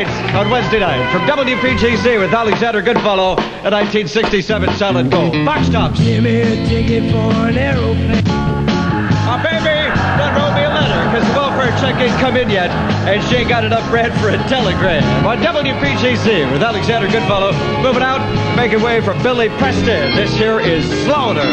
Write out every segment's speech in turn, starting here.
night on Wednesday night from WPGC with Alexander Goodfellow, a 1967 Silent Gold. Box tops. Give me a ticket for an aeroplane. Oh, baby, don't wrote me a letter because the welfare check ain't come in yet, and she ain't got enough bread for a telegram. On WPGC with Alexander Goodfellow, moving out, making way for Billy Preston. This here is Slaughter.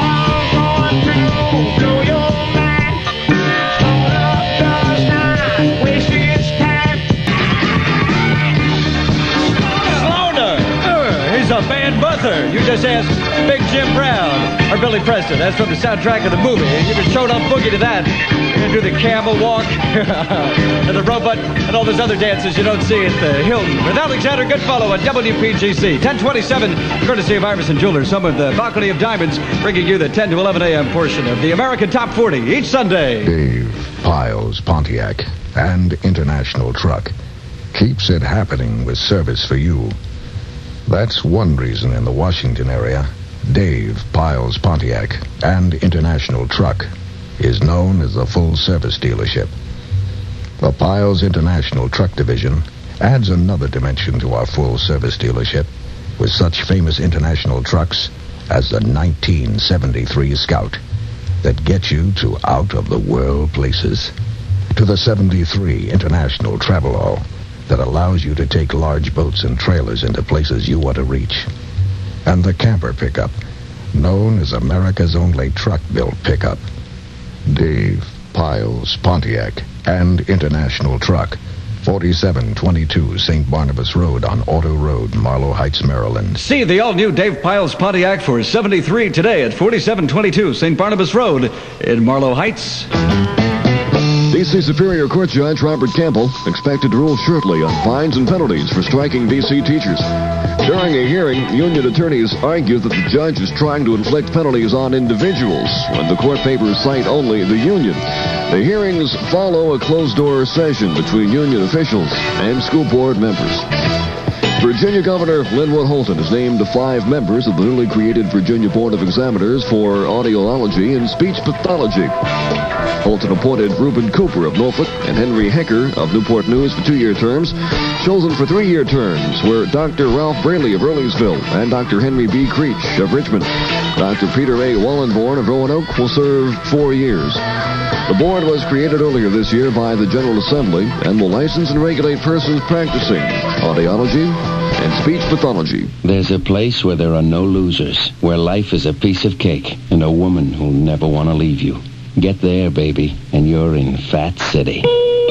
A band buzzer. You just asked Big Jim Brown or Billy Preston. That's from the soundtrack of the movie. You can show up boogie to that. You're going to do the camel walk and the robot and all those other dances you don't see at the Hilton. With Alexander Goodfellow at WPGC. 1027, courtesy of Iverson Jewelers, home of the Balcony of Diamonds, bringing you the 10 to 11 a.m. portion of the American Top 40 each Sunday. Dave Piles Pontiac and International Truck keeps it happening with service for you. That's one reason in the Washington area, Dave Piles Pontiac and International Truck is known as the full-service dealership. The Piles International Truck Division adds another dimension to our full-service dealership with such famous international trucks as the 1973 Scout that get you to out-of-the-world places, to the 73 International Travelall that allows you to take large boats and trailers into places you want to reach. And the camper pickup, known as America's only truck-built pickup. Dave Piles Pontiac and International Truck, 4722 St. Barnabas Road on Auto Road, Marlow Heights, Maryland. See the all-new Dave Piles Pontiac for $73 today at 4722 St. Barnabas Road in Marlow Heights. D.C. Superior Court Judge Robert Campbell expected to rule shortly on fines and penalties for striking D.C. teachers. During a hearing, union attorneys argued that the judge is trying to inflict penalties on individuals when the court papers cite only the union. The hearings follow a closed-door session between union officials and school board members. Virginia Governor Linwood Holton has named 5 members of the newly created Virginia Board of Examiners for Audiology and Speech Pathology. Holton appointed Reuben Cooper of Norfolk and Henry Hecker of Newport News for 2-year terms. Chosen for 3-year terms were Dr. Ralph Braley of Earlysville and Dr. Henry B. Creech of Richmond. Dr. Peter A. Wallenborn of Roanoke will serve 4 years. The board was created earlier this year by the General Assembly and will license and regulate persons practicing audiology and speech pathology. There's a place where there are no losers, where life is a piece of cake and a woman who'll never want to leave you. Get there, baby, and you're in Fat City.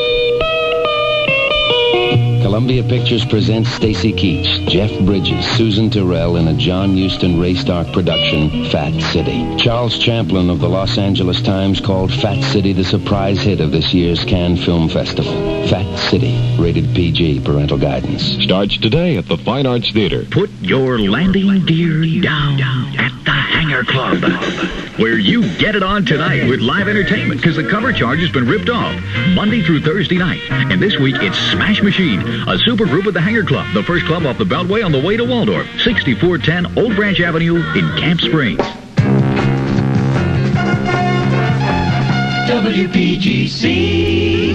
Columbia Pictures presents Stacy Keach, Jeff Bridges, Susan Terrell in a John Huston Ray Stark production, Fat City. Charles Champlin of the Los Angeles Times called Fat City the surprise hit of this year's Cannes Film Festival. Fat City, rated PG, parental guidance. Starts today at the Fine Arts Theater. Put your landing gear down at the Hangar Club, where you get it on tonight with live entertainment because the cover charge has been ripped off Monday through Thursday night. And this week it's Smash Machine, a super group at the Hangar Club, the first club off the Beltway on the way to Waldorf, 6410 Old Branch Avenue in Camp Springs. WPGC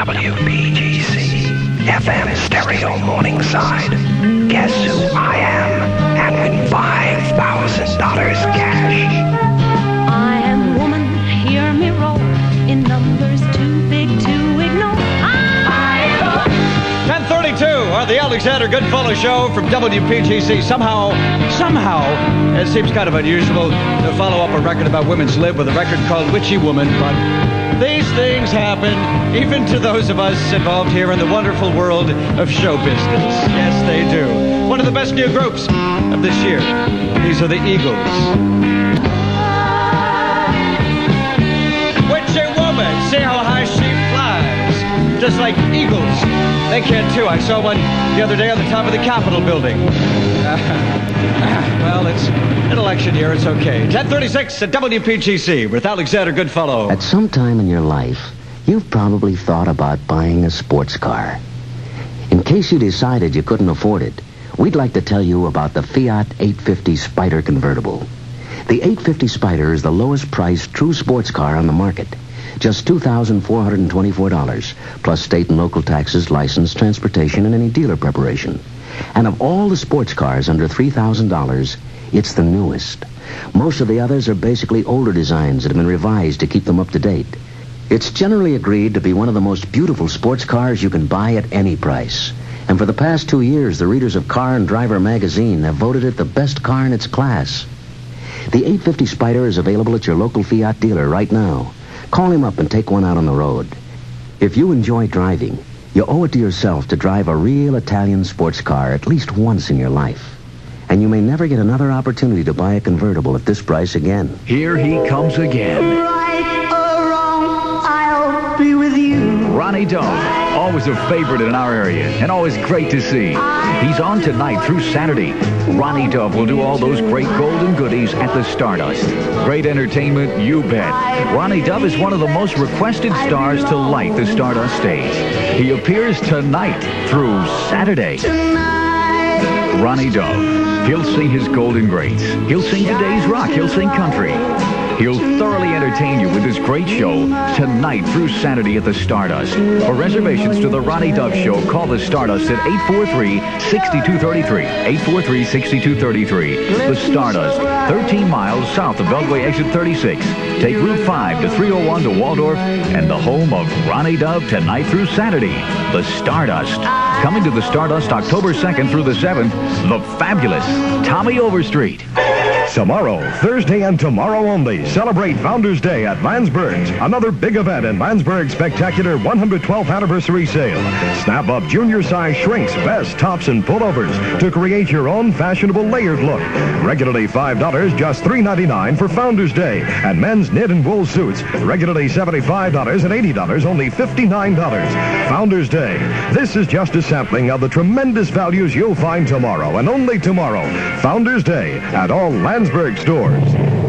FM Stereo Morningside. Guess who I am and win $5,000 cash. I am woman, hear me roll in numbers too big to ignore. 1032 on the Alexander Goodfellow Show from WPGC. Somehow, it seems kind of unusual to follow up a record about women's lib with a record called Witchy Woman, but these things happen even to those of us involved here in the wonderful world of show business. Yes, they do. One of the best new groups of this year. These are the Eagles. Witchy Woman, see how high she flies. Just like eagles. They can too. I saw one the other day on the top of the Capitol building. Well, it's an election year. It's okay. 1036 at WPGC with Alexander Goodfellow. At some time in your life, you've probably thought about buying a sports car. In case you decided you couldn't afford it, we'd like to tell you about the Fiat 850 Spider convertible. The 850 Spider is the lowest priced true sports car on the market. Just $2,424, plus state and local taxes, license, transportation, and any dealer preparation. And of all the sports cars under $3,000, it's the newest. Most of the others are basically older designs that have been revised to keep them up to date. It's generally agreed to be one of the most beautiful sports cars you can buy at any price. And for the past 2 years, the readers of Car and Driver magazine have voted it the best car in its class. The 850 Spider is available at your local Fiat dealer right now. Call him up and take one out on the road. If you enjoy driving, you owe it to yourself to drive a real Italian sports car at least once in your life. And you may never get another opportunity to buy a convertible at this price again. Here he comes again. Right or wrong, I'll be with you. Ronnie Dove, always a favorite in our area, and always great to see. He's on tonight through Saturday. Ronnie Dove will do all those great golden goodies at the Stardust. Great entertainment, you bet. Ronnie Dove is one of the most requested stars to light the Stardust stage. He appears tonight through Saturday. Ronnie Dove. He'll sing his golden greats. He'll sing today's rock. He'll sing country. He'll thoroughly entertain you with this great show tonight through Saturday at the Stardust. For reservations to the Ronnie Dove Show, call the Stardust at 843-6233. 843-6233. The Stardust, 13 miles south of Beltway exit 36. Take Route 5 to 301 to Waldorf and the home of Ronnie Dove tonight through Saturday. The Stardust. Coming to the Stardust October 2nd through the 7th, the fabulous Tommy Overstreet. Tomorrow, Thursday and tomorrow only, celebrate Founders Day at Landsberg's. Another big event in Landsberg's spectacular 112th anniversary sale. Snap up junior size shrinks, vests, tops, and pullovers to create your own fashionable layered look. Regularly $5, just $3.99 for Founders Day. And men's knit and wool suits, regularly $75 and $80, only $59. Founders Day. This is just a sampling of the tremendous values you'll find tomorrow, and only tomorrow. Founders Day at all Landsberg stores.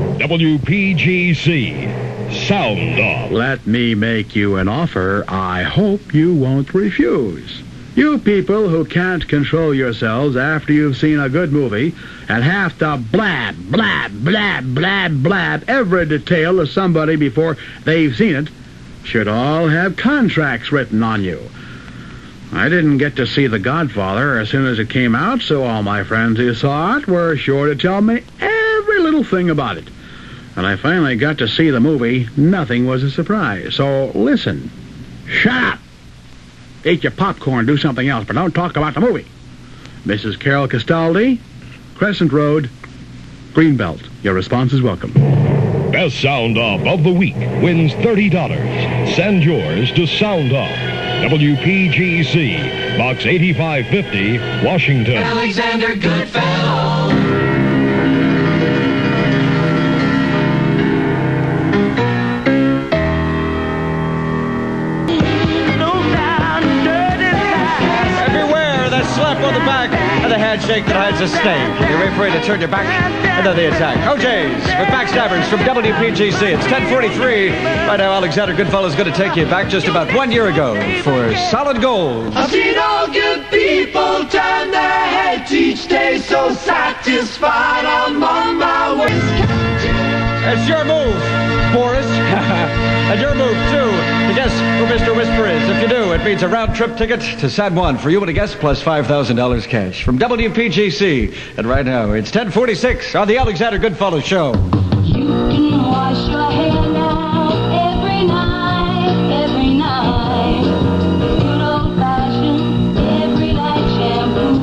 WPGC. Sound Off. Let me make you an offer I hope you won't refuse. You people who can't control yourselves after you've seen a good movie and have to blab, blab, blab, blab, blab every detail of somebody before they've seen it should all have contracts written on you. I didn't get to see The Godfather as soon as it came out, so all my friends who saw it were sure to tell me every little thing about it. And I finally got to see the movie. Nothing was a surprise. So listen. Shut up. Eat your popcorn, do something else, but don't talk about the movie. Mrs. Carol Castaldi, Crescent Road, Greenbelt. Your response is welcome. Best Sound Off of the Week wins $30. Send yours to Sound Off. WPGC, Box 8550, Washington. Alexander Goodfellow. Beware that slap on the back and the handshake that hides a snake. You're afraid to turn your back and then the attack. OJ's with Backstabbers from WPGC. It's 10:43. Right now, Alexander Goodfellow's going to take you back just about 1 year ago for Solid Gold. I've seen all good people turn their heads each day, so satisfied I'm on my way. It's your move, Boris. And your move, too, to guess who Mr. Whisper is. If you do, it means a round-trip ticket to San Juan for you and a guest, plus $5,000 cash from WPGC. And right now, it's 10:46 on the Alexander Goodfellow Show. You can wash your hair now every night, every night. Good old-fashioned, every night shampoo.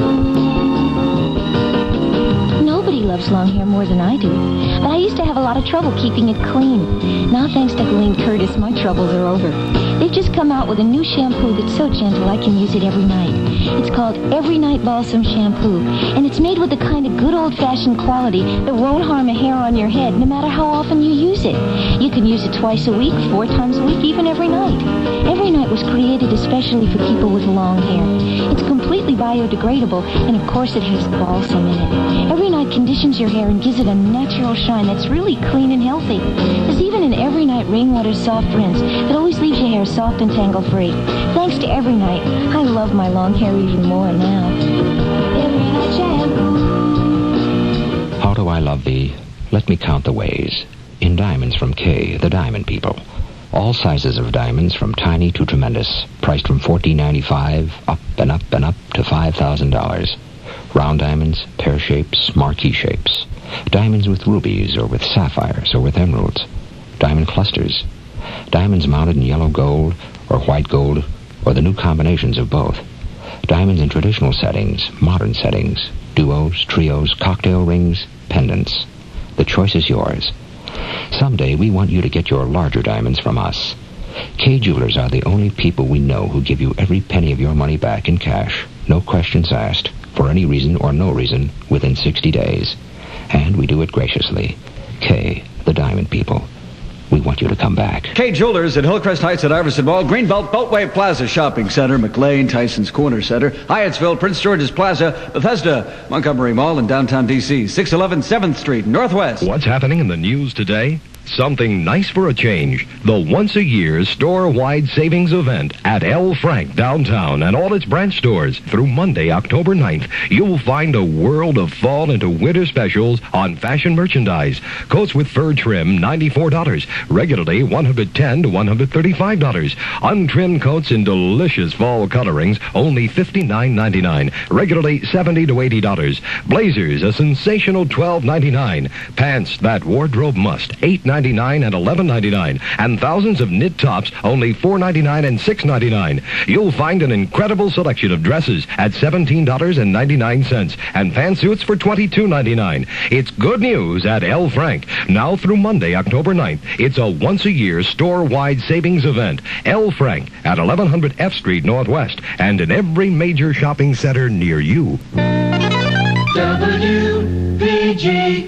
Nobody loves long hair more than I do. But I used to have a lot of trouble keeping it clean. Now, thanks to Helene Curtis, my troubles are over. They've just come out with a new shampoo that's so gentle I can use it every night. It's called Every Night Balsam Shampoo, and it's made with the kind of good old-fashioned quality that won't harm a hair on your head, no matter how often you use it. You can use it twice a week, 4 times a week, even every night. Every Night was created especially for people with long hair. It's completely biodegradable, and of course it has balsam in it. Every Night conditions your hair and gives it a natural shine that's really clean and healthy. There's even an Every Night Rainwater Soft Rinse that always leaves your hair soft and tangle-free. Thanks to Every Night, I love my long hair even more now. Every Night Shampoo. How do I love thee? Let me count the ways. In diamonds from Kay, the diamond people. All sizes of diamonds from tiny to tremendous, priced from $14.95 up and up and up to $5,000. Round diamonds, pear shapes, marquee shapes. Diamonds with rubies or with sapphires or with emeralds. Diamond clusters. Diamonds mounted in yellow gold or white gold or the new combinations of both. Diamonds in traditional settings, modern settings, duos, trios, cocktail rings, pendants. The choice is yours. Someday we want you to get your larger diamonds from us. Kay Jewelers are the only people we know who give you every penny of your money back in cash, no questions asked, for any reason or no reason, within 60 days. And we do it graciously. Kay, the Diamond People. We want you to come back. Kay Jewelers at Hillcrest Heights at Iverson Mall, Greenbelt, Beltway Plaza Shopping Center, McLean, Tyson's Corner Center, Hyattsville, Prince George's Plaza, Bethesda, Montgomery Mall in downtown D.C., 611 7th Street, Northwest. What's happening in the news today? Something nice for a change. The once-a-year store-wide savings event at L. Frank downtown and all its branch stores. Through Monday, October 9th, you'll find a world of fall into winter specials on fashion merchandise. Coats with fur trim, $94. Regularly, $110 to $135. Untrimmed coats in delicious fall colorings, only $59.99. Regularly, $70 to $80. Blazers, a sensational $12.99. Pants, that wardrobe must, $8.99 and $11.99, and thousands of knit tops, only $4.99 and $6.99. You'll find an incredible selection of dresses at $17.99 and pantsuits for $22.99. It's good news at L. Frank. Now through Monday, October 9th, it's a once-a-year store-wide savings event. L. Frank at 1100 F Street Northwest and in every major shopping center near you. WPGC.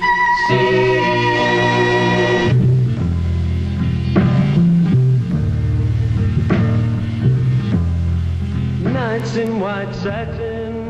Nights in white satin.